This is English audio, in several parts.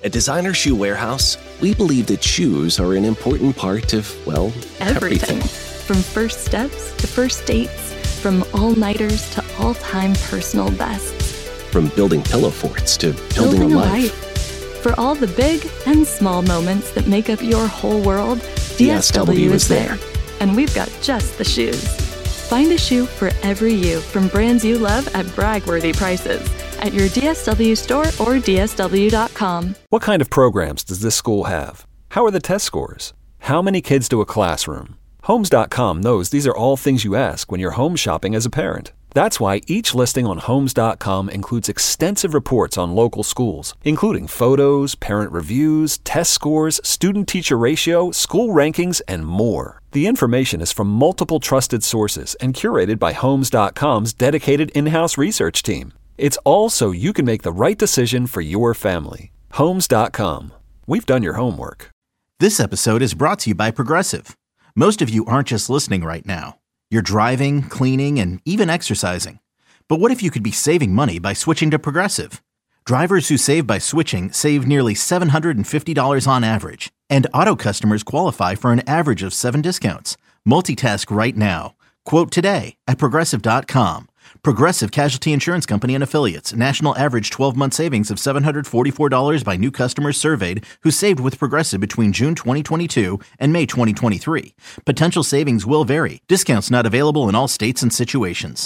At Designer Shoe Warehouse, we believe that shoes are an important part of, well, everything. From first steps to first dates, from all-nighters to all-time personal bests. From building pillow forts to building a life. For all the big and small moments that make up your whole world, DSW is there. And we've got just the shoes. Find a shoe for every you from brands you love at brag-worthy prices at your DSW store or DSW.com. What kind of programs does this school have? How are the test scores? How many kids to a classroom? Homes.com knows these are all things you ask when you're home shopping as a parent. That's why each listing on Homes.com includes extensive reports on local schools, including photos, parent reviews, test scores, student-teacher ratio, school rankings, and more. The information is from multiple trusted sources and curated by Homes.com's dedicated in-house research team. It's all so you can make the right decision for your family. Homes.com. We've done your homework. This episode is brought to you by Progressive. Most of you aren't just listening right now. You're driving, cleaning, and even exercising. But what if you could be saving money by switching to Progressive? Drivers who save by switching save nearly $750 on average. And auto customers qualify for an average of 7 discounts. Multitask right now. Quote today at Progressive.com. Progressive Casualty Insurance Company and Affiliates. National average 12-month savings of $744 by new customers surveyed who saved with Progressive between June 2022 and May 2023. Potential savings will vary. Discounts not available in all states and situations.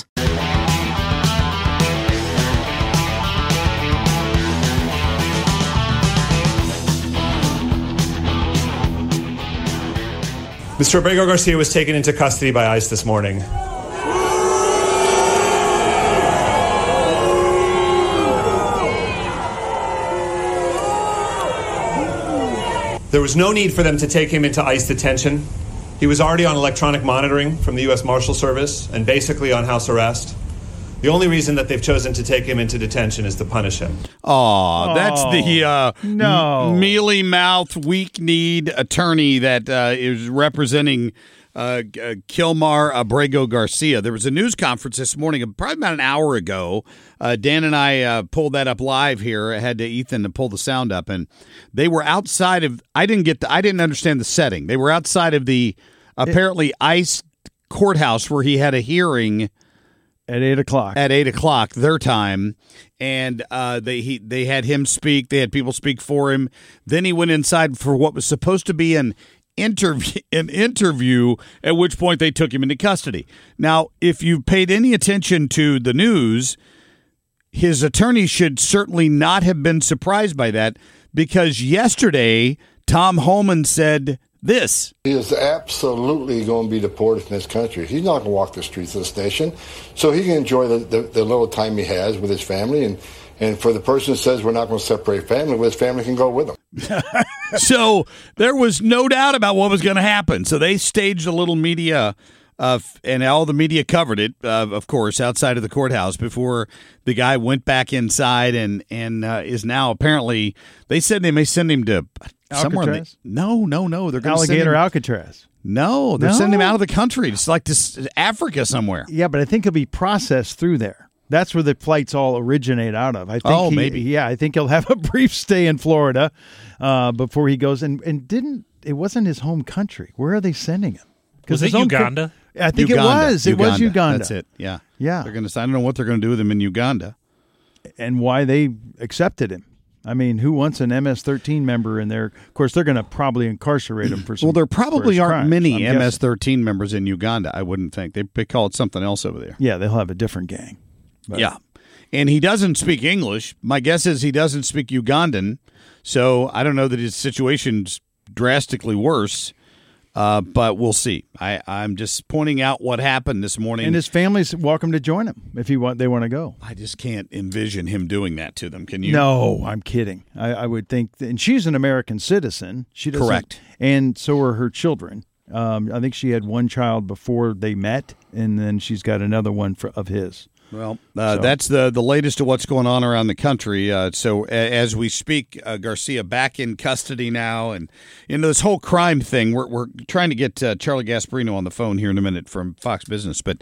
Mr. Abrego Garcia was taken into custody by ICE this morning. There was no need for them to take him into ICE detention. He was already on electronic monitoring from the U.S. Marshal Service and basically on house arrest. The only reason that they've chosen to take him into detention is to punish him. Oh, that's the mealy-mouthed, weak-kneed attorney that is representing Kilmar Abrego Garcia. There was a news conference this morning, probably about an hour ago. Dan and I pulled that up live here. I had Ethan to pull the sound up, and they were outside of. I didn't understand the setting. They were outside of the apparently ICE courthouse where he had a hearing. At 8 o'clock. At 8 o'clock, their time. And they had him speak. They had people speak for him. Then he went inside for what was supposed to be an interview, at which point they took him into custody. Now, if you paid any attention to the news, his attorney should certainly not have been surprised by that, because yesterday, Tom Homan said this. He is absolutely going to be deported from this country. He's not going to walk the streets of the station, so he can enjoy the little time he has with his family. And for the person who says we're not going to separate family, well, his family can go with him. So there was no doubt about what was going to happen. So they staged a little media, and all the media covered it, of course, outside of the courthouse before the guy went back inside and is now apparently, they said they may send him to somewhere. No. They're going to Alligator Alcatraz. No, they're sending him out of the country. It's like this Africa somewhere. Yeah, but I think he'll be processed through there. That's where the flights all originate out of. I think maybe. Yeah, I think he'll have a brief stay in Florida before he goes. And it wasn't his home country. Where are they sending him? Was it Uganda? I think Uganda. It was. It was Uganda. That's it. Yeah. Yeah. I don't know what they're going to do with him in Uganda. And why they accepted him. I mean, who wants an MS-13 member in there? Of course, they're going to probably incarcerate him for some. Well, there probably aren't crimes, many MS-13 members in Uganda, I wouldn't think. They call it something else over there. Yeah, they'll have a different gang. But. Yeah. And he doesn't speak English. My guess is he doesn't speak Ugandan. So I don't know that his situation's drastically worse, but we'll see. I'm just pointing out what happened this morning. And his family's welcome to join him if they want to go. I just can't envision him doing that to them. Can you? No, I'm kidding. I would think, and she's an American citizen. She doesn't, correct. And so are her children. I think she had one child before they met, and then she's got another one of his. Well, that's the latest of what's going on around the country. So as we speak, Garcia back in custody now, and this whole crime thing. We're trying to get Charlie Gasparino on the phone here in a minute from Fox Business, but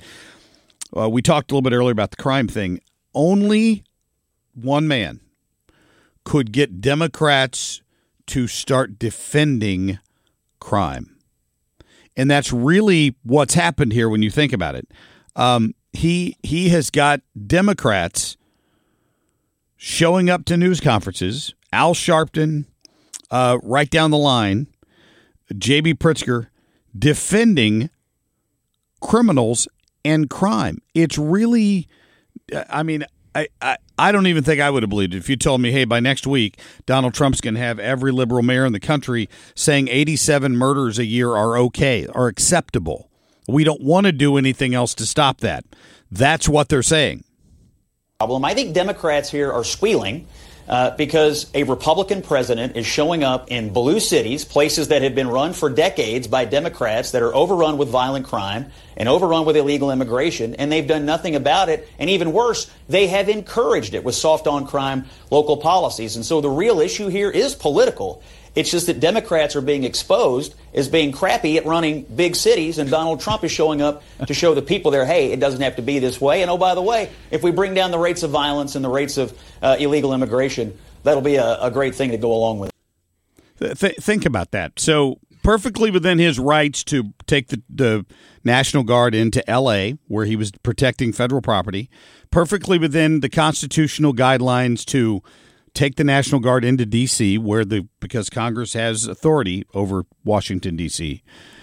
we talked a little bit earlier about the crime thing. Only one man could get Democrats to start defending crime. And that's really what's happened here when you think about it. He has got Democrats showing up to news conferences, Al Sharpton, right down the line, J.B. Pritzker, defending criminals and crime. It's really, I mean, I don't even think I would have believed it if you told me, hey, by next week, Donald Trump's going to have every liberal mayor in the country saying 87 murders a year are okay, are acceptable. We don't want to do anything else to stop that. That's what they're saying. I think Democrats here are squealing because a Republican president is showing up in blue cities, places that have been run for decades by Democrats that are overrun with violent crime and overrun with illegal immigration, and they've done nothing about it. And even worse, they have encouraged it with soft on crime local policies. And so the real issue here is political. It's just that Democrats are being exposed as being crappy at running big cities, and Donald Trump is showing up to show the people there, hey, it doesn't have to be this way. And oh, by the way, if we bring down the rates of violence and the rates of illegal immigration, that'll be a great thing to go along with it. Think about that. So perfectly within his rights to take the National Guard into L.A., where he was protecting federal property, perfectly within the constitutional guidelines to take the National Guard into D.C., because Congress has authority over Washington, D.C.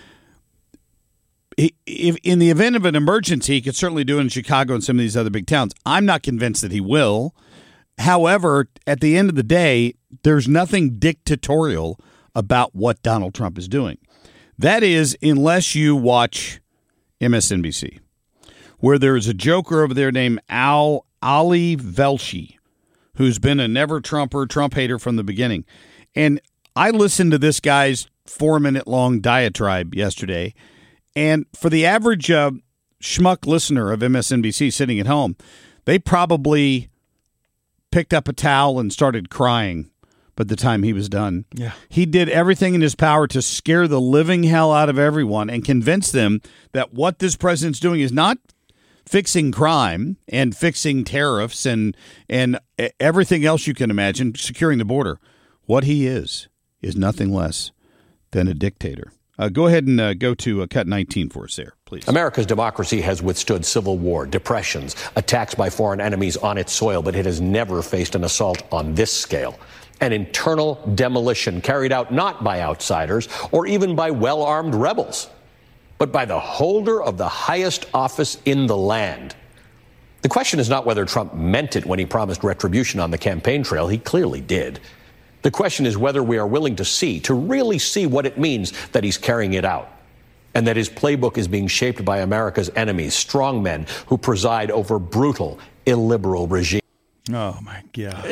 If in the event of an emergency, he could certainly do it in Chicago and some of these other big towns. I'm not convinced that he will. However, at the end of the day, there's nothing dictatorial about what Donald Trump is doing. That is, unless you watch MSNBC, where there's a joker over there named Ali Velshi, who's been a never-Trumper, Trump hater from the beginning. And I listened to this guy's 4-minute-long diatribe yesterday, and for the average schmuck listener of MSNBC sitting at home, they probably picked up a towel and started crying by the time he was done. Yeah. He did everything in his power to scare the living hell out of everyone and convince them that what this president's doing is not fixing crime and fixing tariffs and everything else you can imagine, securing the border. What he is nothing less than a dictator. Go ahead and go to cut 19 for us there, please. America's democracy has withstood civil war, depressions, attacks by foreign enemies on its soil, but it has never faced an assault on this scale. An internal demolition carried out not by outsiders or even by well-armed rebels, but by the holder of the highest office in the land. The question is not whether Trump meant it when he promised retribution on the campaign trail. He clearly did. The question is whether we are willing to really see what it means that he's carrying it out, and that his playbook is being shaped by America's enemies, strongmen who preside over brutal, illiberal regimes. Oh, my God.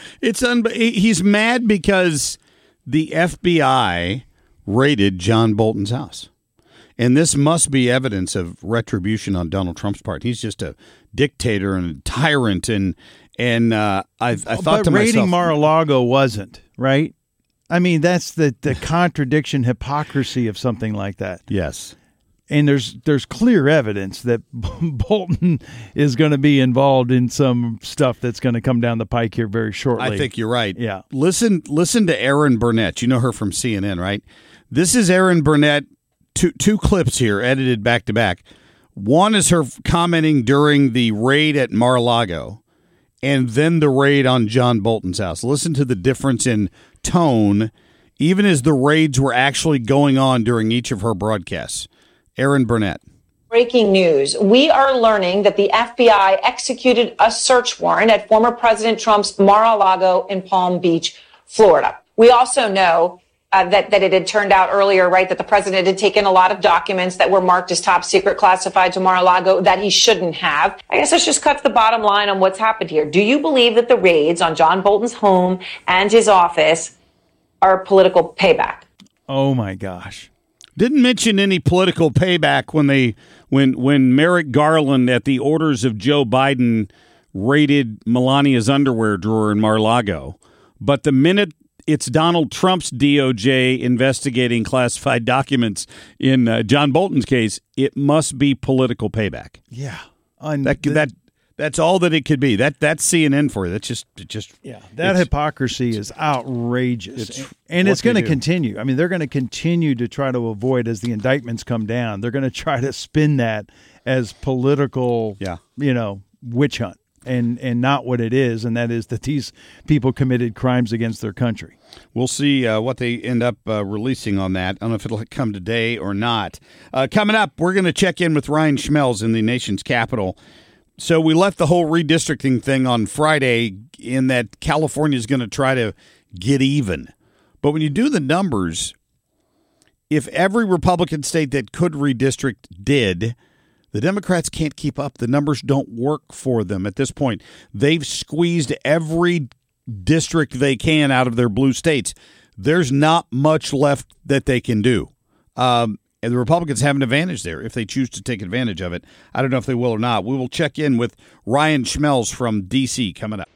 He's mad because the FBI raided John Bolton's house. And this must be evidence of retribution on Donald Trump's part. He's just a dictator and a tyrant, and I thought to myself, raiding Mar-a-Lago wasn't, right? I mean, that's the contradiction, hypocrisy of something like that. Yes. And there's clear evidence that Bolton is going to be involved in some stuff that's going to come down the pike here very shortly. I think you're right. Yeah. Listen to Erin Burnett. You know her from CNN, right? This is Erin Burnett. Two clips here, edited back to back. One is her commenting during the raid at Mar-a-Lago, and then the raid on John Bolton's house. Listen to the difference in tone, even as the raids were actually going on during each of her broadcasts. Erin Burnett. Breaking news. We are learning that the FBI executed a search warrant at former President Trump's Mar-a-Lago in Palm Beach, Florida. We also know that it had turned out earlier, right, that the president had taken a lot of documents that were marked as top secret classified to Mar-a-Lago that he shouldn't have. I guess let's just cut to the bottom line on what's happened here. Do you believe that the raids on John Bolton's home and his office are political payback? Oh, my gosh. Didn't mention any political payback when Merrick Garland, at the orders of Joe Biden, raided Melania's underwear drawer in Mar-a-Lago. But the minute it's Donald Trump's DOJ investigating classified documents in John Bolton's case, it must be political payback. Yeah. That's all that it could be. That's CNN for you. That's just that hypocrisy is outrageous, and it's going to continue. I mean, they're going to continue to try to avoid as the indictments come down. They're going to try to spin that as political, witch hunt, and not what it is, and that is that these people committed crimes against their country. We'll see what they end up releasing on that. I don't know if it'll come today or not. Coming up, we're going to check in with Ryan Schmelz in the nation's capital. So we left the whole redistricting thing on Friday in that California is going to try to get even. But when you do the numbers, if every Republican state that could redistrict did, the Democrats can't keep up. The numbers don't work for them at this point. They've squeezed every district they can out of their blue states. There's not much left that they can do. And the Republicans have an advantage there if they choose to take advantage of it. I don't know if they will or not. We will check in with Ryan Schmelz from D.C. coming up.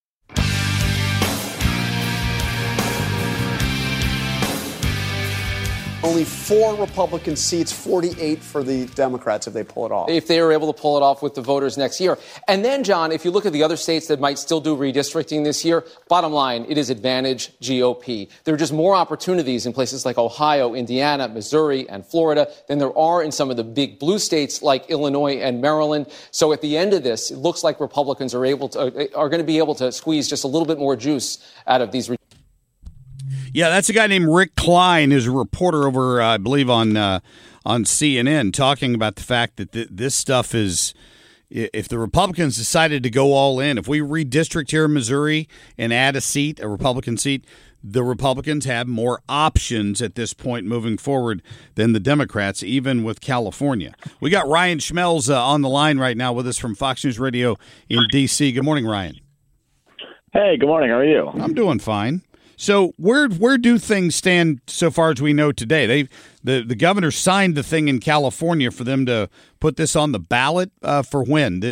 Only 4 Republican seats, 48 for the Democrats if they pull it off. If they are able to pull it off with the voters next year. And then, John, if you look at the other states that might still do redistricting this year, bottom line, it is advantage GOP. There are just more opportunities in places like Ohio, Indiana, Missouri, and Florida than there are in some of the big blue states like Illinois and Maryland. So at the end of this, it looks like Republicans are going to be able to squeeze just a little bit more juice out of these. Yeah, that's a guy named Rick Klein, who's a reporter over, I believe, on CNN, talking about the fact that this stuff is, if the Republicans decided to go all in, if we redistrict here in Missouri and add a Republican seat, the Republicans have more options at this point moving forward than the Democrats, even with California. We got Ryan Schmelz on the line right now with us from Fox News Radio in D.C. Good morning, Ryan. Hey, good morning. How are you? I'm doing fine. So where do things stand so far as we know today? The governor signed the thing in California for them to put this on the ballot for when?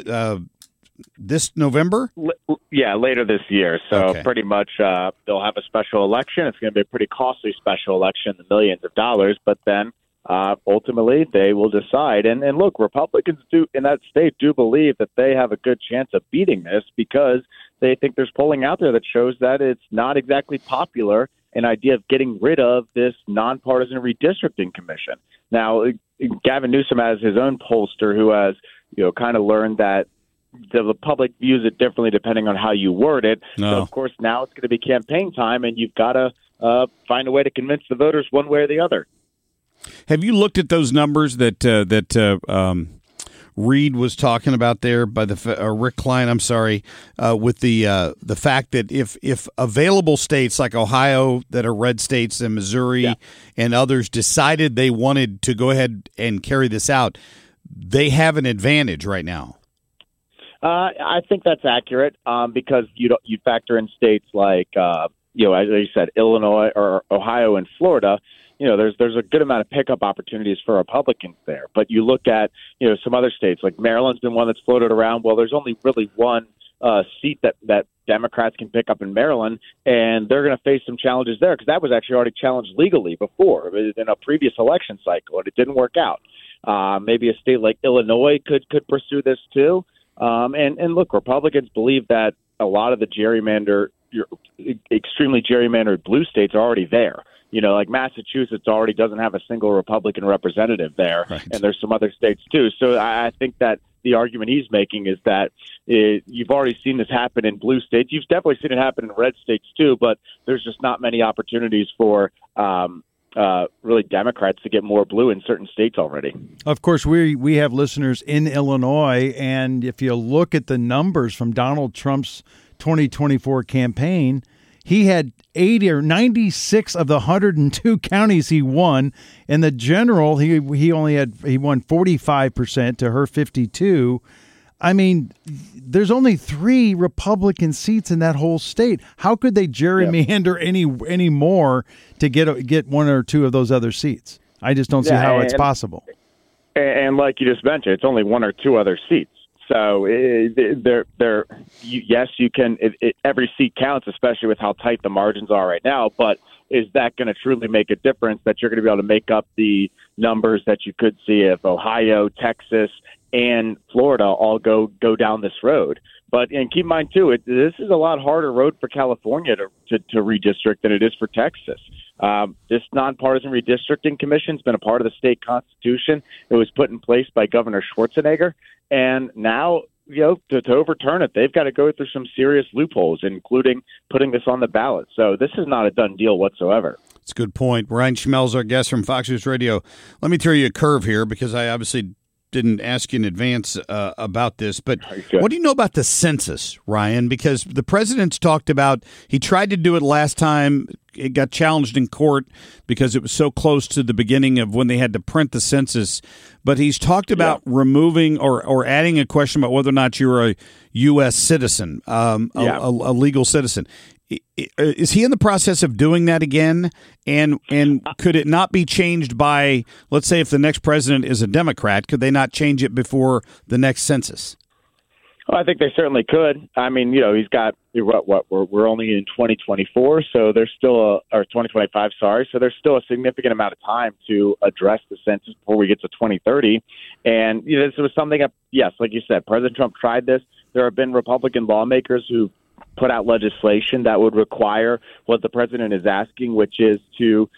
This November? Yeah, later this year. So pretty much they'll have a special election. It's going to be a pretty costly special election, the millions of dollars. But then ultimately they will decide. And look, Republicans in that state do believe that they have a good chance of beating this because they think there's polling out there that shows that it's not exactly popular, an idea of getting rid of this nonpartisan redistricting commission. Now, Gavin Newsom has his own pollster who has, kind of learned that the public views it differently depending on how you word it. No. So, of course, now it's going to be campaign time, and you've got to find a way to convince the voters one way or the other. Have you looked at those numbers that Reed was talking about there by Rick Klein? I'm sorry, with the fact that if available states like Ohio that are red states and Missouri and others decided they wanted to go ahead and carry this out, they have an advantage right now. I think that's accurate because you factor in states like as you said, Illinois or Ohio and Florida. There's a good amount of pickup opportunities for Republicans there. But you look at, some other states, like Maryland's been one that's floated around. Well, there's only really one seat that Democrats can pick up in Maryland, and they're going to face some challenges there because that was actually already challenged legally before in a previous election cycle, and it didn't work out. Maybe a state like Illinois could pursue this too. And look, Republicans believe that a lot of the extremely gerrymandered blue states are already there. Like Massachusetts already doesn't have a single Republican representative there, right. And there's some other states too. So I think that the argument he's making is that you've already seen this happen in blue states. You've definitely seen it happen in red states too, but there's just not many opportunities for really Democrats to get more blue in certain states already. Of course, we have listeners in Illinois, and if you look at the numbers from Donald Trump's 2024 campaign, he had 80 or 96 of the 102 counties he won. In the general, he won 45% to her 52. I mean, there's only 3 Republican seats in that whole state. How could they gerrymander any more to get 1 or 2 of those other seats? I just don't see how it's possible. And like you just mentioned, it's only 1 or 2 other seats. So yes, you can. Every seat counts, especially with how tight the margins are right now. But is that going to truly make a difference that you're going to be able to make up the numbers that you could see if Ohio, Texas, and Florida all go down this road. But and keep in mind, too, this is a lot harder road for California to redistrict than it is for Texas. This nonpartisan redistricting commission has been a part of the state constitution. It was put in place by Governor Schwarzenegger. And now, to overturn it, they've got to go through some serious loopholes, including putting this on the ballot. So this is not a done deal whatsoever. That's a good point. Ryan Schmelz, our guest from Fox News Radio. Let me throw you a curve here because I obviously didn't ask you in advance about this, but what do you know about the census, Ryan? Because the president's talked about, he tried to do it last time. It got challenged in court because it was so close to the beginning of when they had to print the census. But he's talked about removing or adding a question about whether or not you're a U.S. citizen, a legal citizen. Is he in the process of doing that again? And could it not be changed by, let's say, if the next president is a Democrat, could they not change it before the next census? Well, I think they certainly could. I mean, he's got we're only in 2024, so there's still or 2025, sorry. So there's still a significant amount of time to address the census before we get to 2030. And this was something that, yes, like you said, President Trump tried this. There have been Republican lawmakers who put out legislation that would require what the president is asking, which is to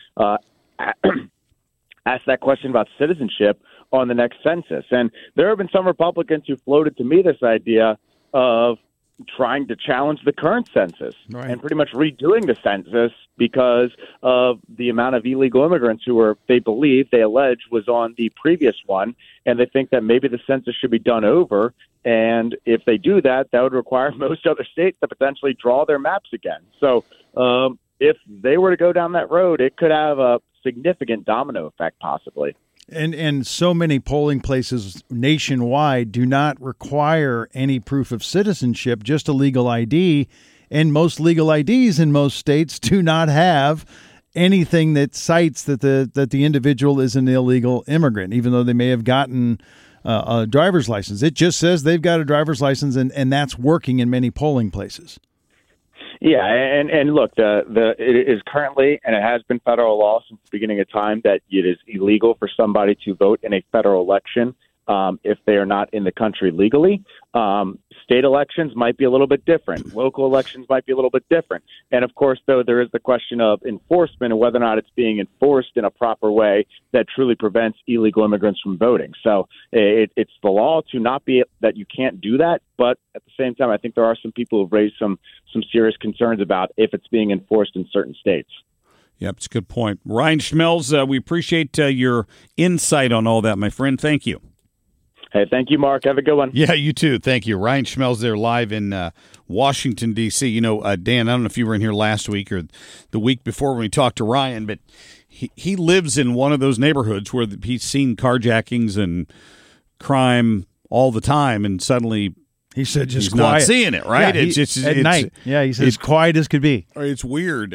ask that question about citizenship on the next census. And there have been some Republicans who floated to me this idea of trying to challenge the current census and pretty much redoing the census because of the amount of illegal immigrants who they allege was on the previous one. And they think that maybe the census should be done over. And if they do that, that would require most other states to potentially draw their maps again. So if they were to go down that road, it could have a significant domino effect possibly. And so many polling places nationwide do not require any proof of citizenship, just a legal ID. And most legal IDs in most states do not have anything that cites that the individual is an illegal immigrant, even though they may have gotten a driver's license. It just says they've got a driver's license, and that's working in many polling places. Yeah, and look, it is currently, and it has been federal law since the beginning of time, that it is illegal for somebody to vote in a federal election if they are not in the country legally. State elections might be a little bit different. Local elections might be a little bit different. And of course, though, there is the question of enforcement and whether or not it's being enforced in a proper way that truly prevents illegal immigrants from voting. So it's the law to not be that you can't do that. But at the same time, I think there are some people who've raised some serious concerns about if it's being enforced in certain states. Yep, it's a good point. Ryan Schmelz, we appreciate your insight on all that, my friend. Thank you. Hey, thank you, Mark. Have a good one. Yeah, you too. Thank you. Ryan Schmelz there live in Washington, D.C. Dan, I don't know if you were in here last week or the week before when we talked to Ryan, but he lives in one of those neighborhoods where he's seen carjackings and crime all the time, and suddenly he said just he's not seeing it, right? Yeah, it's at night. Yeah, he said it's quiet as could be. It's weird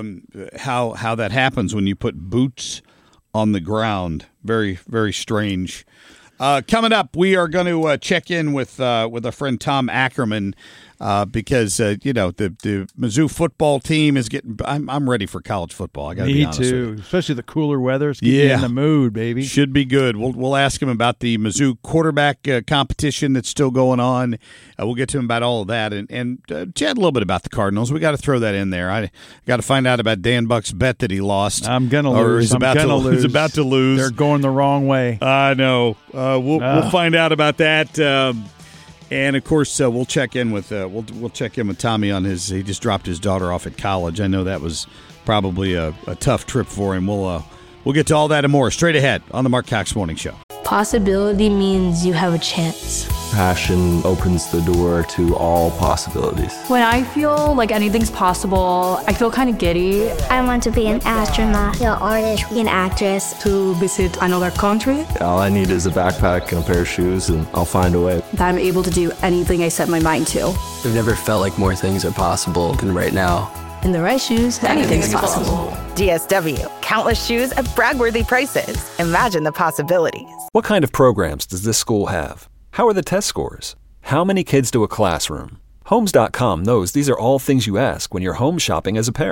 how that happens when you put boots on the ground. Very, very strange. Coming up, we are going to check in with our friend Tom Ackerman because the Mizzou football team is getting. I'm ready for college football. I got to be honest with you. Especially the cooler weather. It's getting in the mood, baby. Should be good. We'll ask him about the Mizzou quarterback competition that's still going on. We'll get to him about all of that and chat a little bit about the Cardinals. We got to throw that in there. I got to find out about Dan Buck's bet that he lost. I'm gonna lose. He's about to lose. They're going the wrong way. I know. We'll find out about that. And of course, we'll check in with Tommy on his. He just dropped his daughter off at college. I know that was probably a tough trip for him. We'll get to all that and more straight ahead on the Mark Cox Morning Show. Possibility means you have a chance. Passion opens the door to all possibilities. When I feel like anything's possible, I feel kind of giddy. I want to be an astronaut, an artist, an actress. To visit another country. All I need is a backpack and a pair of shoes, and I'll find a way. That I'm able to do anything I set my mind to. I've never felt like more things are possible than right now. In the right shoes, anything's possible. DSW. Countless shoes at brag-worthy prices. Imagine the possibilities. What kind of programs does this school have? How are the test scores? How many kids do a classroom? Homes.com knows these are all things you ask when you're home shopping as a parent.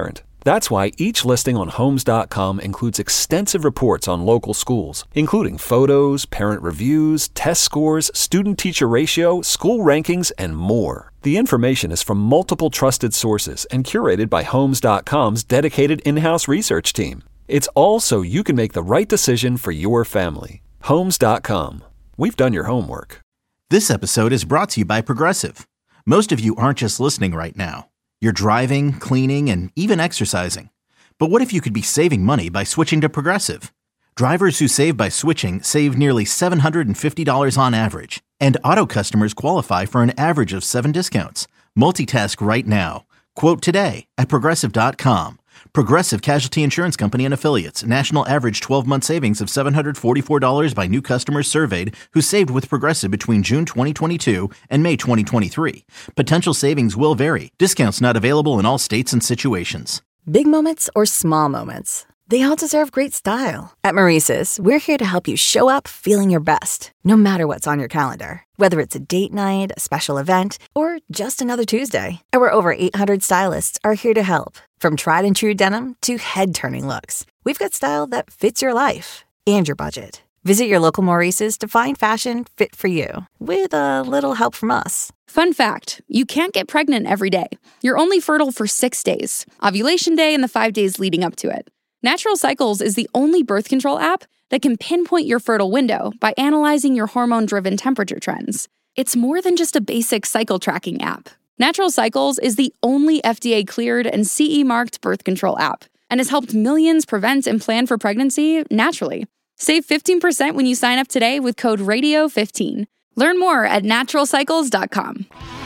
That's why each listing on Homes.com includes extensive reports on local schools, including photos, parent reviews, test scores, student-teacher ratio, school rankings, and more. The information is from multiple trusted sources and curated by Homes.com's dedicated in-house research team. It's all so you can make the right decision for your family. Homes.com. We've done your homework. This episode is brought to you by Progressive. Most of you aren't just listening right now. You're driving, cleaning, and even exercising. But what if you could be saving money by switching to Progressive? Drivers who save by switching save nearly $750 on average. And auto customers qualify for an average of 7 discounts. Multitask right now. Quote today at Progressive.com. Progressive Casualty Insurance Company and Affiliates. National average 12-month savings of $744 by new customers surveyed who saved with Progressive between June 2022 and May 2023. Potential savings will vary. Discounts not available in all states and situations. Big moments or small moments, they all deserve great style. At Maurice's, we're here to help you show up feeling your best, no matter what's on your calendar. Whether it's a date night, a special event, or just another Tuesday. Our over 800 stylists are here to help. From tried and true denim to head-turning looks, we've got style that fits your life and your budget. Visit your local Maurice's to find fashion fit for you, with a little help from us. Fun fact, you can't get pregnant every day. You're only fertile for 6 days, ovulation day and the 5 days leading up to it. Natural Cycles is the only birth control app that can pinpoint your fertile window by analyzing your hormone-driven temperature trends. It's more than just a basic cycle tracking app. Natural Cycles is the only FDA-cleared and CE-marked birth control app and has helped millions prevent and plan for pregnancy naturally. Save 15% when you sign up today with code RADIO15. Learn more at naturalcycles.com.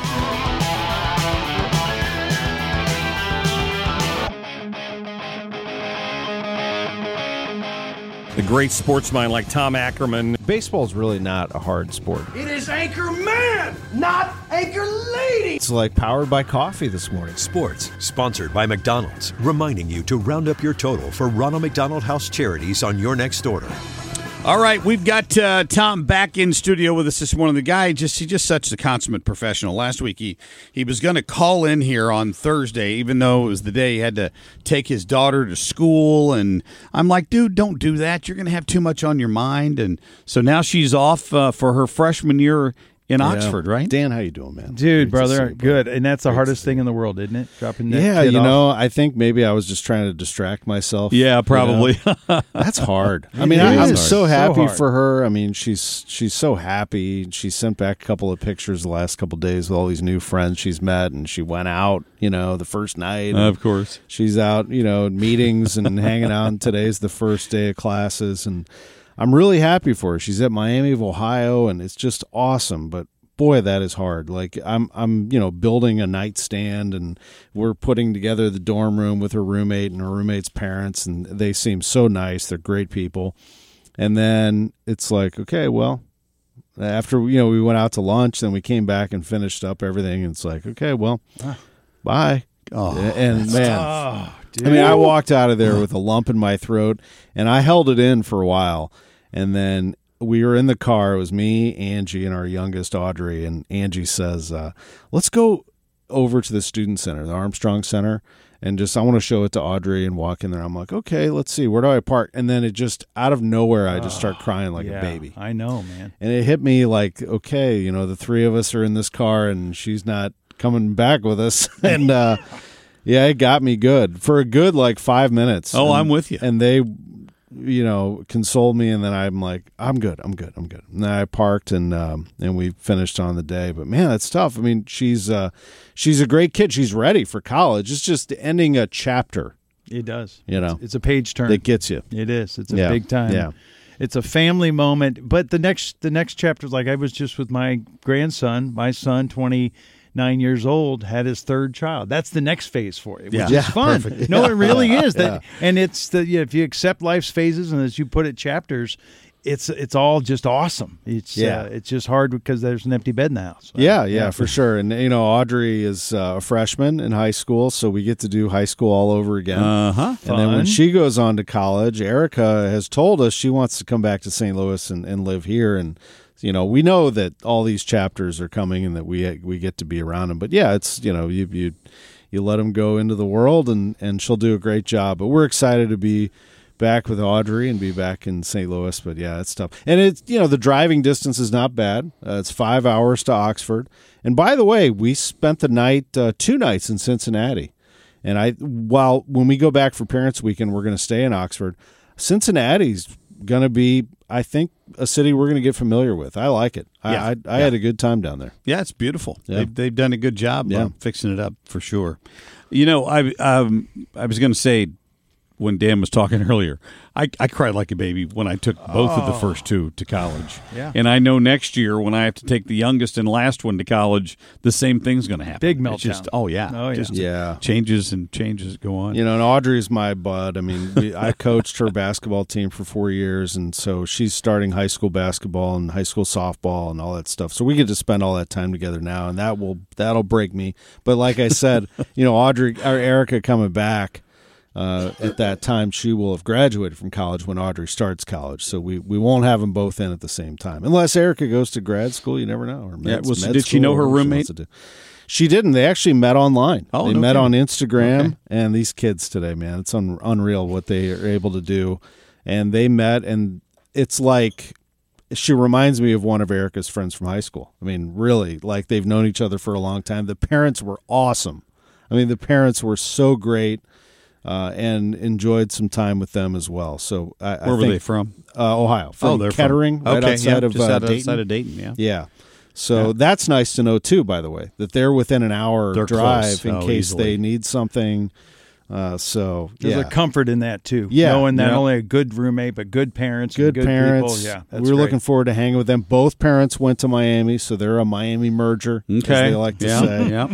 The great sportsman like Tom Ackerman. Baseball's really not a hard sport. It is Anchor Man, not Anchor Lady. It's like powered by coffee this morning. Sports, sponsored by McDonald's, reminding you to round up your total for Ronald McDonald House charities on your next order. All right, we've got Tom back in studio with us this morning. The guy, he just such a consummate professional. Last week, he was going to call in here on Thursday, even though it was the day he had to take his daughter to school. And I'm like, dude, don't do that. You're going to have too much on your mind. And so now she's off for her freshman year in Oxford, right? Dan, how you doing, man? Dude, brother, good. And that's the hardest thing in the world, isn't it? Dropping that kid off. know, I think maybe I was just trying to distract myself. Yeah, probably. That's hard. I mean, I'm so happy for her. I mean, she's so happy. She sent back a couple of pictures the last couple of days with all these new friends she's met, and she went out, the first night. Of course. She's out, meetings and hanging out, and today's the first day of classes, and I'm really happy for her. She's at Miami of Ohio, and it's just awesome. But boy, that is hard. Like I'm building a nightstand, and we're putting together the dorm room with her roommate and her roommate's parents, and they seem so nice. They're great people. And then it's like, okay, well, after we went out to lunch, then we came back and finished up everything, and it's like, okay, well, bye. Oh, and man. Dude. I mean, I walked out of there with a lump in my throat, and I held it in for a while. And then we were in the car. It was me, Angie, and our youngest, Audrey. And Angie says, let's go over to the student center, the Armstrong Center, and I want to show it to Audrey and walk in there. I'm like, okay, let's see. Where do I park? And then it just, out of nowhere, I just start crying like a baby. I know, man. And it hit me like, okay, the three of us are in this car, and she's not coming back with us. And, yeah, it got me good for a good 5 minutes. Oh, I'm with you. And they, consoled me, and then I'm like, I'm good. And then I parked, and we finished on the day. But man, that's tough. I mean, she's a great kid. She's ready for college. It's just ending a chapter. It does. It's a page turn that gets you. It is. It's a big time. Yeah. It's a family moment. But the next chapter, like I was just with my grandson, my son, 29 years old, had his third child. That's the next phase for you, which is fun. Perfect. No, it really is. And it's if you accept life's phases and as you put it, chapters, it's all just awesome. It's just hard because there's an empty bed in the house. Yeah, for sure. And Audrey is a freshman in high school, so we get to do high school all over again. Uh-huh. And then when she goes on to college, Erica has told us she wants to come back to St. Louis and live here. And we know that all these chapters are coming and that we get to be around them. But yeah, it's you you let them go into the world, and she'll do a great job. But we're excited to be back with Audrey and be back in St. Louis. But yeah, it's tough. And it's, the driving distance is not bad. It's 5 hours to Oxford. And by the way, we spent the night, 2 nights in Cincinnati. And when we go back for Parents Weekend, we're going to stay in Oxford. Cincinnati's going to be, I think, a city we're going to get familiar with. I like it. I had a good time down there. Yeah, it's beautiful. Yeah. They've done a good job fixing it up for sure. I was going to say, when Dan was talking earlier, I cried like a baby when I took both of the first 2 to college. Yeah. And I know next year when I have to take the youngest and last one to college, the same thing's going to happen. Big meltdown. It's just, changes go on. And Audrey's my bud. I mean, I coached her basketball team for 4 years, and so she's starting high school basketball and high school softball and all that stuff. So we get to spend all that time together now, and that'll break me. But like I said, Audrey or Erica coming back. At that time, she will have graduated from college when Audrey starts college, so we won't have them both in at the same time. Unless Erica goes to grad school, you never know. Or did she know her roommate? She didn't. They actually met online. They met kidding. on Instagram, Okay. and these kids today, man, it's unreal what they are able to do. And they met, and it's like she reminds me of one of Erica's friends from high school. I mean, really, like they've known each other for a long time. The parents were awesome. I mean, the parents were so great. And enjoyed some time with them as well. So where were they from? Ohio. From they're Kettering, from, right outside of Dayton. Outside of Dayton, yeah. Yeah. So that's nice to know too. By the way, that they're within an hour drive in case they need something. There's a comfort in that too. Yeah, knowing that not only a good roommate but good parents, good parents. People. Yeah, we're looking forward to hanging with them. Both parents went to Miami, so they're a Miami merger, as they like to say. Yeah.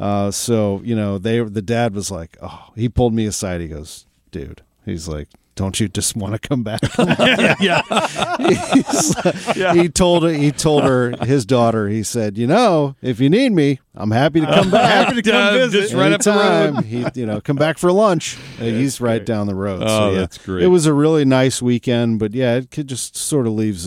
The dad was like, he pulled me aside. He goes, dude, he's like, don't you just want to come back? He told her, his daughter, he said, if you need me, I'm happy to come back. Happy to come visit. Just right up the road. Come back for lunch. He's right down the road. That's great. It was a really nice weekend, but it could just sort of leaves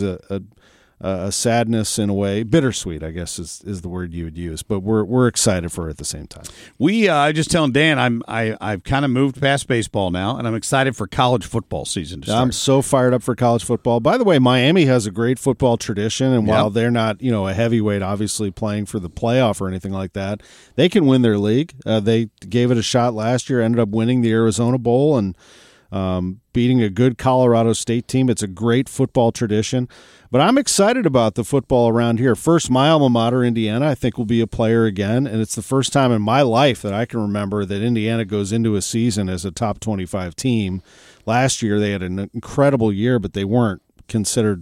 a sadness in a way, bittersweet, I guess is the word you would use. But we're excited for her at the same time. I just telling Dan, I've kind of moved past baseball now, and I'm excited for college football season to start. I'm so fired up for college football. By the way, Miami has a great football tradition, and while they're not a heavyweight, obviously playing for the playoff or anything like that, they can win their league. They gave it a shot last year, ended up winning the Arizona Bowl and beating a good Colorado State team. It's a great football tradition. But I'm excited about the football around here. First, my alma mater, Indiana, I think will be a player again, and it's the first time in my life that I can remember that Indiana goes into a season as a top 25 team. Last year, they had an incredible year, but they weren't considered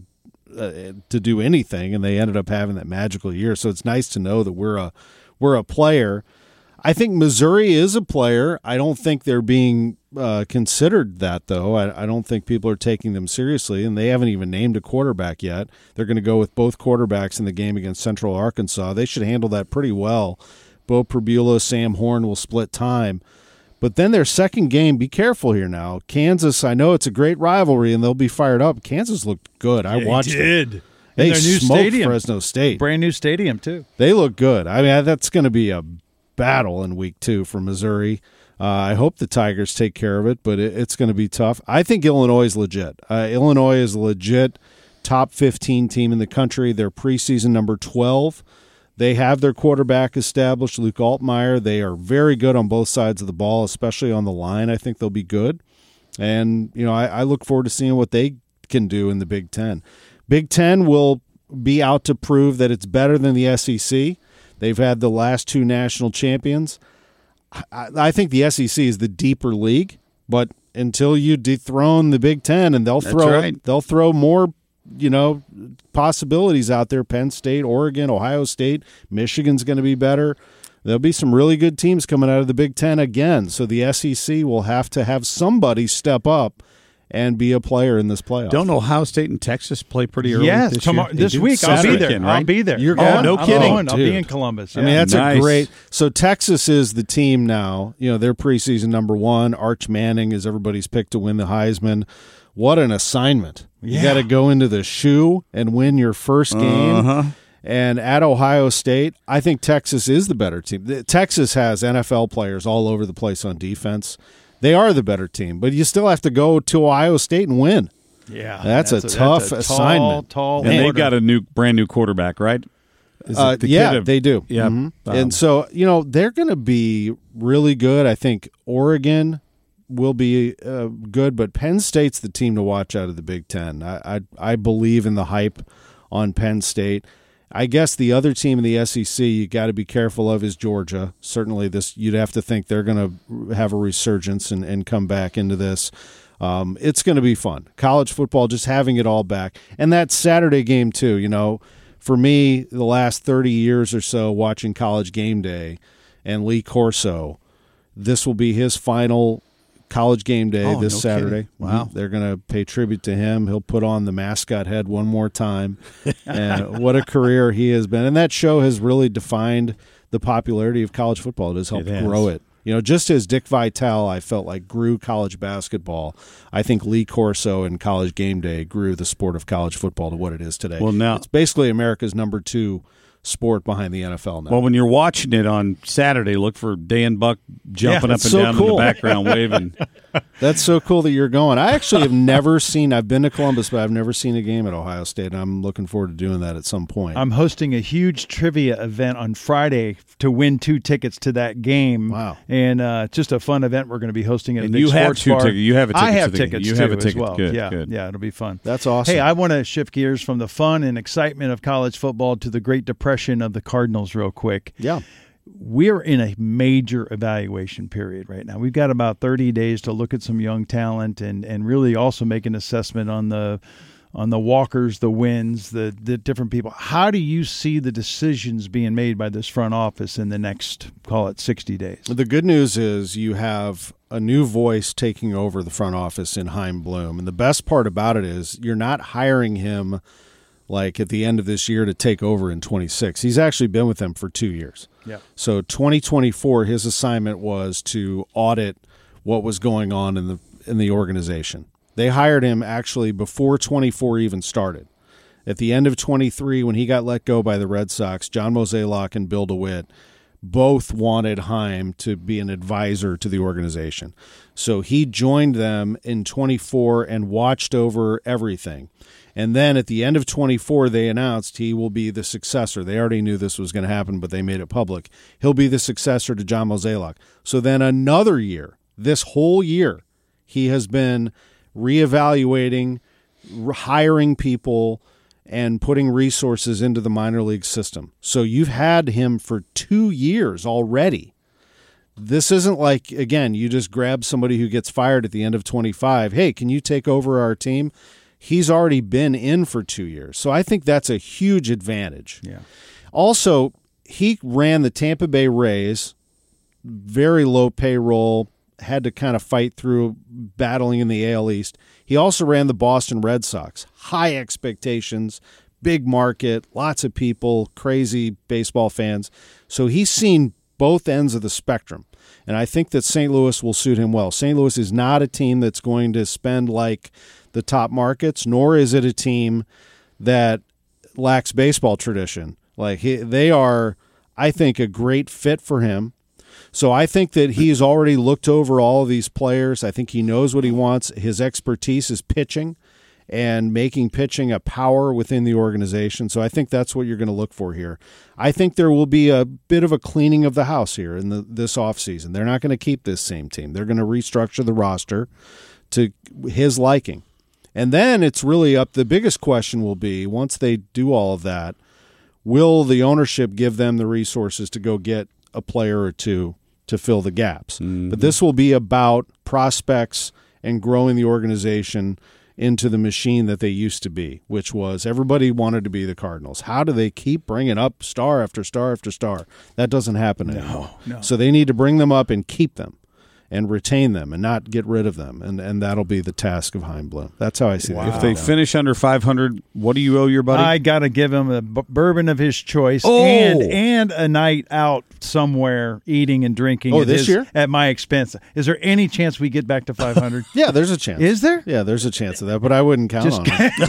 to do anything, and they ended up having that magical year. So it's nice to know that we're a player. I think Missouri is a player. I don't think they're being considered that, though. I don't think people are taking them seriously, and they haven't even named a quarterback yet. They're going to go with both quarterbacks in the game against Central Arkansas. They should handle that pretty well. Bo Pribula, Sam Horn will split time. But then their second game, be careful here now. Kansas, I know it's a great rivalry, and they'll be fired up. Kansas looked good. I watched it. They smoked Fresno State. Brand new stadium, too. They look good. I mean, that's going to be a battle in week 2 for Missouri. I hope the Tigers take care of it, but it's going to be tough. I think Illinois is legit. Illinois is a legit top 15 team in the country. They're preseason number 12. They have their quarterback established, Luke Altmaier. They are very good on both sides of the ball, especially on the line. I think they'll be good. And, I look forward to seeing what they can do in the Big Ten. Big Ten will be out to prove that it's better than the SEC. They've had the last 2 national champions. I think the SEC is the deeper league, but until you dethrone the Big Ten, and they'll throw more, possibilities out there. Penn State, Oregon, Ohio State, Michigan's going to be better. There'll be some really good teams coming out of the Big Ten again. So the SEC will have to have somebody step up and be a player in this playoff. Don't Ohio State and Texas play pretty early this week. I'll be there. Right? I'll be there. You're going? No kidding. I'll be in Columbus. Yeah. I mean, that's nice. a great – so Texas is the team now. They're preseason number 1. Arch Manning is everybody's pick to win the Heisman. What an assignment. You got to go into the shoe and win your first game. And at Ohio State, I think Texas is the better team. Texas has NFL players all over the place on defense. They are the better team, but you still have to go to Ohio State and win. Yeah, that's a tough assignment. Tall, and they've got a brand new quarterback, right? They do. Yeah, and so they're going to be really good. I think Oregon will be good, but Penn State's the team to watch out of the Big Ten. I believe in the hype on Penn State. I guess the other team in the SEC you got to be careful of is Georgia. Certainly, you'd have to think they're going to have a resurgence and come back into this. It's going to be fun. College football, just having it all back, and that Saturday game too. For me, the last 30 years or so watching College Game Day, and Lee Corso, this will be his final College Game Day this Saturday. Wow. They're going to pay tribute to him. He'll put on the mascot head one more time. And what a career he has been. And that show has really defined the popularity of college football. It has helped grow it. Just as Dick Vitale, I felt like, grew college basketball, I think Lee Corso and College Game Day grew the sport of college football to what it is today. Well, now it's basically America's number 2 sport behind the NFL now. Well, when you're watching it on Saturday, look for Dan Buck jumping up and so down cool. in the background waving. That's so cool that you're going. I actually have never seen – I've been to Columbus, but I've never seen a game at Ohio State, and I'm looking forward to doing that at some point. I'm hosting a huge trivia event on Friday to win 2 tickets to that game. Wow. And just a fun event we're going to be hosting at a And big you have sports 2 bar. tickets. You have a ticket I have to the game. tickets You have a too ticket. as well. Good, yeah, good. Yeah, it'll be fun. That's awesome. Hey, I want to shift gears from the fun and excitement of college football to the Great Depression of the Cardinals real quick. Yeah. We're in a major evaluation period right now. We've got about 30 days to look at some young talent and really also make an assessment on the walkers, the wins, the different people. How do you see the decisions being made by this front office in the next, call it 60 days? The good news is you have a new voice taking over the front office in Chaim Bloom. And the best part about it is you're not hiring him like at the end of this year to take over in 26. He's actually been with them for 2 years. Yeah. So 2024, his assignment was to audit what was going on in the organization. They hired him actually before 24 even started. At the end of 23, when he got let go by the Red Sox, John Mozeliak and Bill DeWitt both wanted Chaim to be an advisor to the organization. So he joined them in 24 and watched over everything. And then at the end of 24, they announced he will be the successor. They already knew this was going to happen, but they made it public. He'll be the successor to John Mozeliak. So then another year, this whole year, he has been reevaluating, hiring people, and putting resources into the minor league system. So you've had him for 2 years already. This isn't like, again, you just grab somebody who gets fired at the end of 25. Hey, can you take over our team? He's already been in for 2 years. So I think that's a huge advantage. Yeah. Also, he ran the Tampa Bay Rays, very low payroll, had to kind of fight through battling in the AL East. He also ran the Boston Red Sox. High expectations, big market, lots of people, crazy baseball fans. So he's seen both ends of the spectrum. And I think that St. Louis will suit him well. St. Louis is not a team that's going to spend like the top markets, nor is it a team that lacks baseball tradition. Like they are, I think, a great fit for him. So I think that he's already looked over all of these players. I think he knows what he wants. His expertise is pitching and making pitching a power within the organization. So I think that's what you're going to look for here. I think there will be a bit of a cleaning of the house here in this offseason. They're not going to keep this same team. They're going to restructure the roster to his liking. And then it's really up. The biggest question will be, once they do all of that, will the ownership give them the resources to go get a player or two to fill the gaps? Mm-hmm. But this will be about prospects and growing the organization into the machine that they used to be, which was everybody wanted to be the Cardinals. How do they keep bringing up star after star after star? That doesn't happen anymore. No. So they need to bring them up and keep them. and retain them and not get rid of them. And that'll be the task of Chaim Bloom. That's how I see that. If they finish under 500, what do you owe your buddy? I got to give him a bourbon of his choice and a night out somewhere eating and drinking this year? At my expense. Is there any chance we get back to 500? Yeah, there's a chance. Is there? Yeah, there's a chance of that, but I wouldn't count on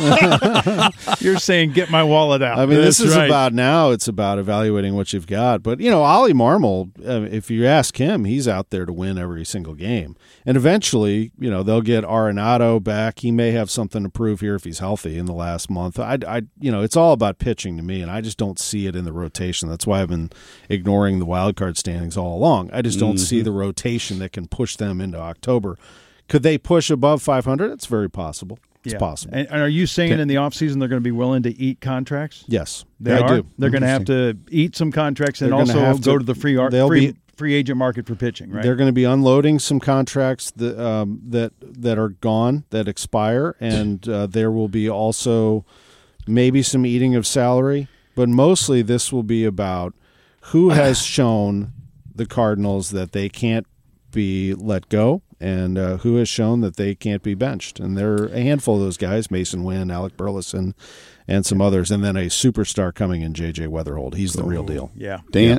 it. You're saying get my wallet out. I mean, That's this is right. about now. It's about evaluating what you've got. But, Ollie Marmol, if you ask him, he's out there to win every single game. And eventually, they'll get Arenado back. He may have something to prove here if he's healthy in the last month. It's all about pitching to me, and I just don't see it in the rotation. That's why I've been ignoring the wild card standings all along. I just don't see the rotation that can push them into October. Could they push above 500? It's very possible. It's possible. And are you saying in the offseason they're going to be willing to eat contracts? Yes. I do. They're going to have to eat some contracts and also go to the free agent market for pitching, right? They're going to be unloading some contracts that are gone, that expire, and there will be also maybe some eating of salary. But mostly this will be about who has shown the Cardinals that they can't be let go, and who has shown that they can't be benched. And there are a handful of those guys, Mason Wynn, Alec Burleson, and some others, and then a superstar coming in, J.J. Weatherholt. He's the real deal. Yeah. Dan,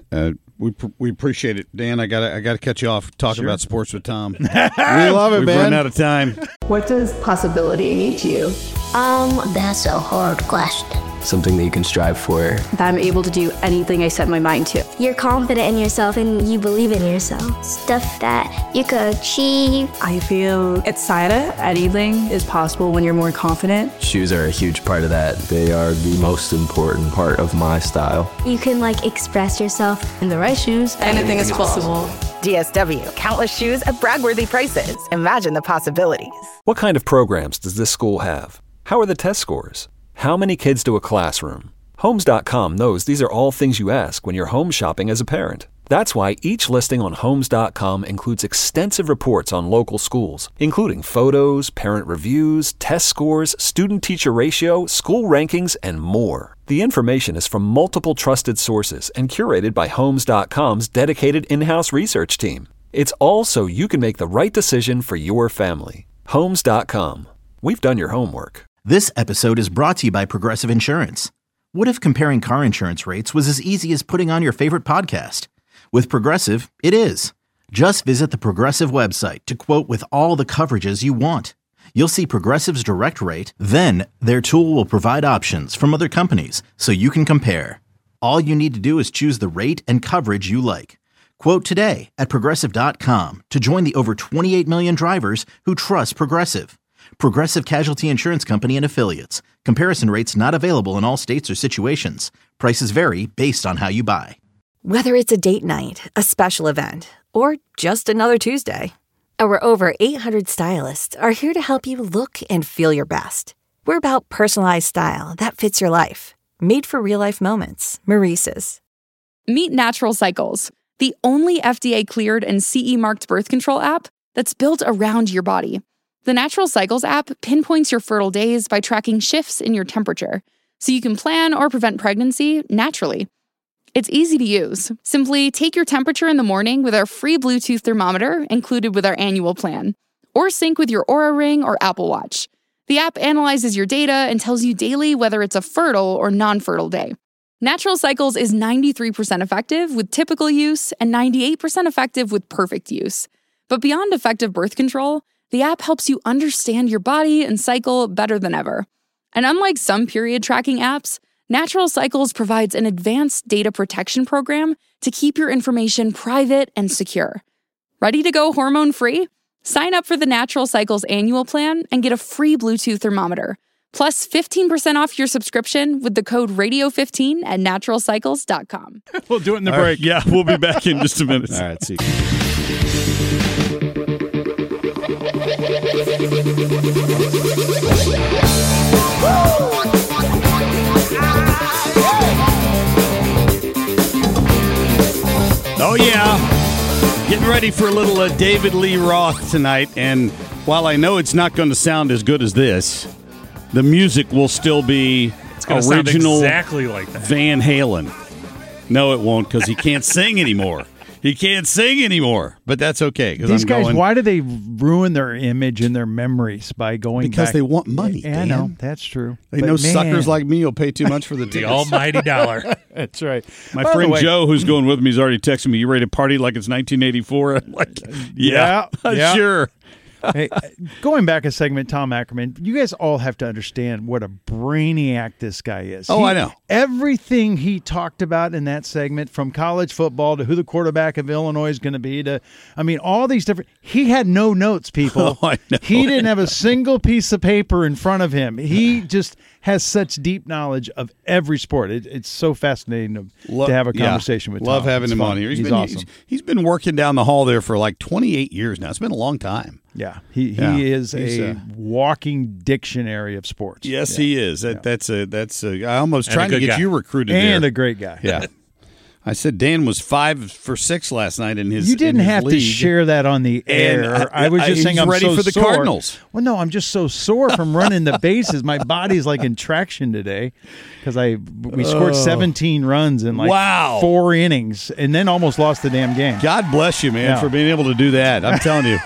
we appreciate it. Dan, I gotta cut you off. Talk about sports with Tom. We love it, We've man. run out of time. What does possibility mean to you? That's a hard question. Something that you can strive for. That I'm able to do anything I set my mind to. You're confident in yourself and you believe in yourself. Stuff that you could achieve. I feel excited. Anything is possible when you're more confident. Shoes are a huge part of that. They are the most important part of my style. You can express yourself. In the right shoes, anything is possible. DSW, countless shoes at brag-worthy prices. Imagine the possibilities. What kind of programs does this school have? How are the test scores? How many kids do a classroom? Homes.com knows these are all things you ask when you're home shopping as a parent. That's why each listing on Homes.com includes extensive reports on local schools, including photos, parent reviews, test scores, student-teacher ratio, school rankings, and more. The information is from multiple trusted sources and curated by Homes.com's dedicated in-house research team. It's all so you can make the right decision for your family. Homes.com. We've done your homework. This episode is brought to you by Progressive Insurance. What if comparing car insurance rates was as easy as putting on your favorite podcast? With Progressive, it is. Just visit the Progressive website to quote with all the coverages you want. You'll see Progressive's direct rate, then their tool will provide options from other companies so you can compare. All you need to do is choose the rate and coverage you like. Quote today at Progressive.com to join the over 28 million drivers who trust Progressive. Progressive Casualty Insurance Company and Affiliates. Comparison rates not available in all states or situations. Prices vary based on how you buy. Whether it's a date night, a special event, or just another Tuesday, our over 800 stylists are here to help you look and feel your best. We're about personalized style that fits your life. Made for real-life moments. Maurice's. Meet Natural Cycles, the only FDA-cleared and CE-marked birth control app that's built around your body. The Natural Cycles app pinpoints your fertile days by tracking shifts in your temperature, so you can plan or prevent pregnancy naturally. It's easy to use. Simply take your temperature in the morning with our free Bluetooth thermometer included with our annual plan, or sync with your Oura Ring or Apple Watch. The app analyzes your data and tells you daily whether it's a fertile or non-fertile day. Natural Cycles is 93% effective with typical use and 98% effective with perfect use. But beyond effective birth control, the app helps you understand your body and cycle better than ever. And unlike some period tracking apps, Natural Cycles provides an advanced data protection program to keep your information private and secure. Ready to go hormone-free? Sign up for the Natural Cycles annual plan and get a free Bluetooth thermometer, plus 15% off your subscription with the code radio15 at naturalcycles.com. We'll do it in the All break. right, yeah, we'll be back in just a minute. All right, see you. Oh, yeah. Getting ready for a little David Lee Roth tonight. And while I know it's not going to sound as good as this, the music will still be sound original exactly like that. Van Halen. No, it won't, because he can't sing anymore. He can't sing anymore, but that's okay. These guys, why do they ruin their image and their memories by going Because back? they want money, Yeah, I Dan. know. That's true. They But know man, suckers like me will pay too much for the tickets. The almighty dollar. That's right. My By the friend way- Joe, who's going with me, is already texting me, you ready to party like it's 1984? I'm like, yeah. Sure. Hey, going back a segment, Tom Ackerman, you guys all have to understand what a brainiac this guy is. Oh, I know. Everything he talked about in that segment, from college football to who the quarterback of Illinois is going to be, all these different. He had no notes, people. Oh, I know. He didn't have a single piece of paper in front of him. He just has such deep knowledge of every sport. It's so fascinating to have a conversation with Tom. Love having It's him fun. on here. He's awesome. He's been working down the hall there for like 28 years now. It's been a long time. Yeah, he is a walking dictionary of sports. Yes, he is. That's I almost trying to get you recruited and there. a great guy. Yeah. I said Dan was 5 for 6 last night in his. You didn't in his have to league. share that on the air. And I was just he's saying I'm ready so for the sore. Cardinals. Well, no, I'm just so sore from running the bases. My body's like in traction today because we scored 17 runs in like 4 innings and then almost lost the damn game. God bless you, man, for being able to do that. I'm telling you.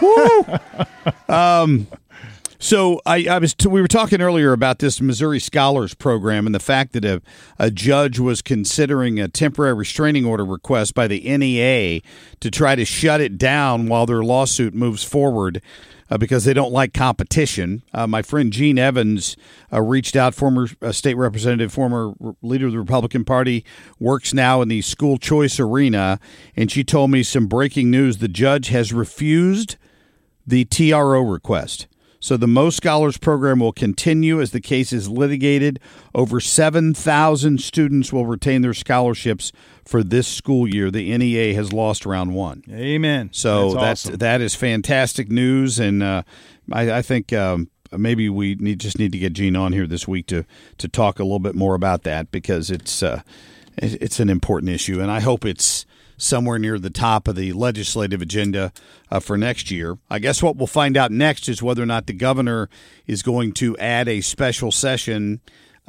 Woo! So we were talking earlier about this Missouri Scholars Program and the fact that a judge was considering a temporary restraining order request by the NEA to try to shut it down while their lawsuit moves forward because they don't like competition. My friend Gene Evans reached out, former state representative, former leader of the Republican Party, works now in the school choice arena, and she told me some breaking news. The judge has refused the TRO request. So the Mo Scholars Program will continue as the case is litigated. Over 7,000 students will retain their scholarships for this school year. The NEA has lost round 1. Amen. So awesome. that is fantastic news, and I think maybe we just need to get Gene on here this week to talk a little bit more about that because it's an important issue, and I hope it's somewhere near the top of the legislative agenda for next year. I guess what we'll find out next is whether or not the governor is going to add a special session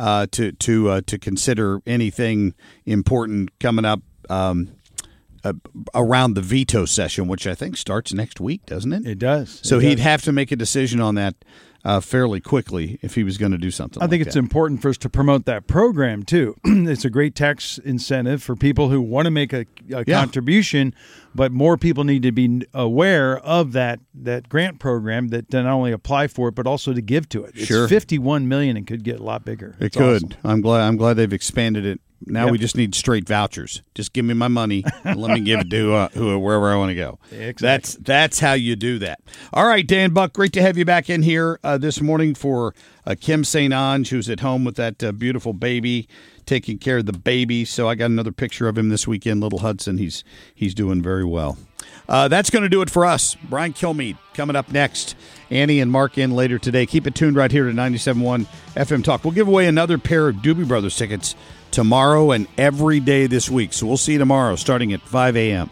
to consider anything important coming up around the veto session, which I think starts next week, doesn't it? It does. So he'd have to make a decision on that fairly quickly if he was going to do something I think it's important for us to promote that program, too. It's a great tax incentive for people who want to make a contribution, but more people need to be aware of that grant program that not only apply for it, but also to give to it. It's $51 million and could get a lot bigger. It could. Awesome. I'm glad they've expanded it. Now we just need straight vouchers. Just give me my money and let me give it to wherever I want to go. Exactly. That's how you do that. All right, Dan Buck, great to have you back in here this morning for Kim St. Ange, who's at home with that beautiful baby, taking care of the baby. So I got another picture of him this weekend, little Hudson. He's doing very well. That's going to do it for us. Brian Kilmeade coming up next. Annie and Mark in later today. Keep it tuned right here to 97.1 FM Talk. We'll give away another pair of Doobie Brothers tickets tomorrow and every day this week. So we'll see you tomorrow starting at 5 a.m.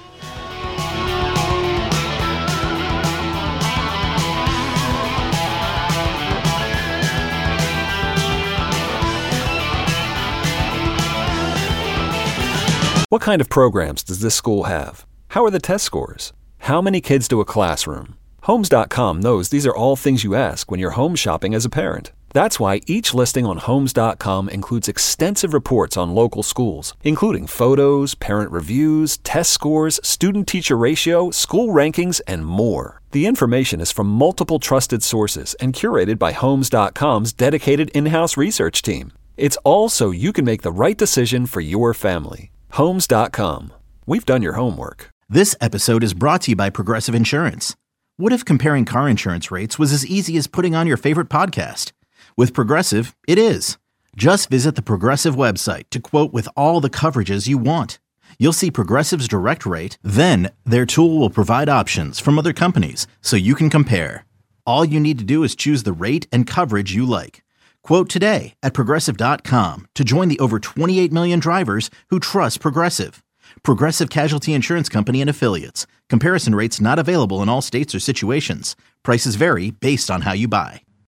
What kind of programs does this school have? How are the test scores? How many kids do a classroom? Homes.com knows these are all things you ask when you're home shopping as a parent. That's why each listing on Homes.com includes extensive reports on local schools, including photos, parent reviews, test scores, student-teacher ratio, school rankings, and more. The information is from multiple trusted sources and curated by Homes.com's dedicated in-house research team. It's all so you can make the right decision for your family. Homes.com. We've done your homework. This episode is brought to you by Progressive Insurance. What if comparing car insurance rates was as easy as putting on your favorite podcast? With Progressive, it is. Just visit the Progressive website to quote with all the coverages you want. You'll see Progressive's direct rate, then their tool will provide options from other companies so you can compare. All you need to do is choose the rate and coverage you like. Quote today at Progressive.com to join the over 28 million drivers who trust Progressive. Progressive Casualty Insurance Company and Affiliates. Comparison rates not available in all states or situations. Prices vary based on how you buy.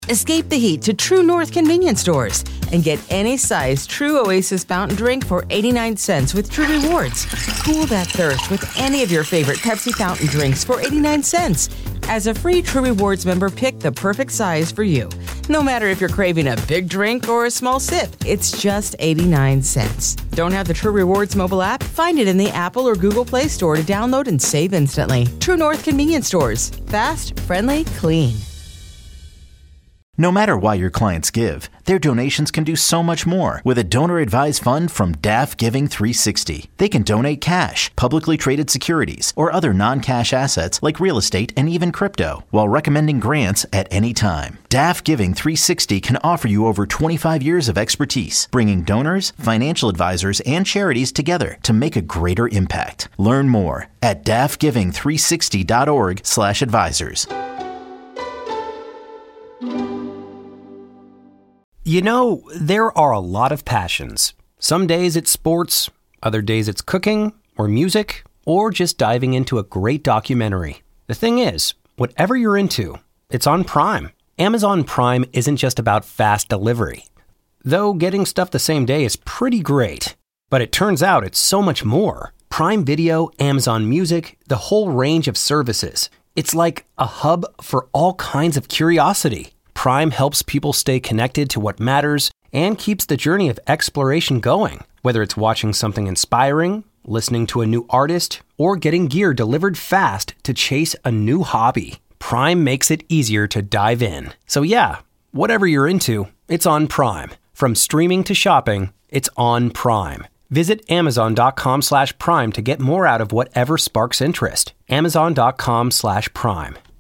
Escape the heat to True North convenience stores and get any size True Oasis fountain drink for 89 cents with True Rewards. Cool that thirst with any of your favorite Pepsi fountain drinks for 89 cents. As a free True Rewards member, pick the perfect size for you. No matter if you're craving a big drink or a small sip, it's just 89 cents. Don't have the True Rewards mobile app? Find it in the Apple or Google Play Store to download and save instantly. True North convenience stores. Fast, friendly, clean. No matter why your clients give, their donations can do so much more with a donor-advised fund from DAF Giving 360. They can donate cash, publicly traded securities, or other non-cash assets like real estate and even crypto, while recommending grants at any time. DAF Giving 360 can offer you over 25 years of expertise, bringing donors, financial advisors, and charities together to make a greater impact. Learn more at dafgiving360.org/advisors. You know, there are a lot of passions. Some days it's sports, other days it's cooking, or music, or just diving into a great documentary. The thing is, whatever you're into, it's on Prime. Amazon Prime isn't just about fast delivery. Though getting stuff the same day is pretty great. But it turns out it's so much more. Prime Video, Amazon Music, the whole range of services. It's like a hub for all kinds of curiosity. Prime helps people stay connected to what matters and keeps the journey of exploration going. Whether it's watching something inspiring, listening to a new artist, or getting gear delivered fast to chase a new hobby, Prime makes it easier to dive in. So yeah, whatever you're into, it's on Prime. From streaming to shopping, it's on Prime. Visit Amazon.com/Prime to get more out of whatever sparks interest. Amazon.com/Prime.